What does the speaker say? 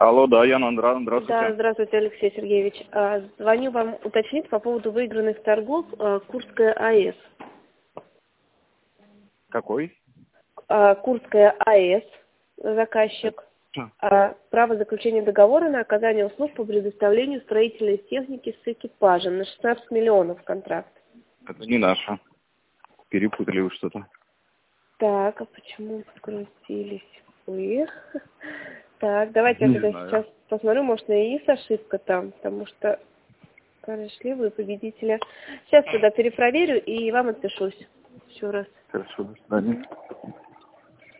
Алло, да, Яна, здравствуйте. Да, здравствуйте, Алексей Сергеевич. Звоню вам уточнить по поводу выигранных торгов Курская АЭС. Какой? Курская АЭС, заказчик. Право заключения договора на оказание услуг по предоставлению строительной техники с экипажем на 16 миллионов контракт. Это не наша. Перепутали вы что-то. Так, а почему скрутились вы? Так, давайте я тогда сейчас посмотрю, может, на ИИС ошибка там, потому что пришли вы победителя. Сейчас тогда перепроверю и вам отпишусь еще раз. Хорошо, до свидания.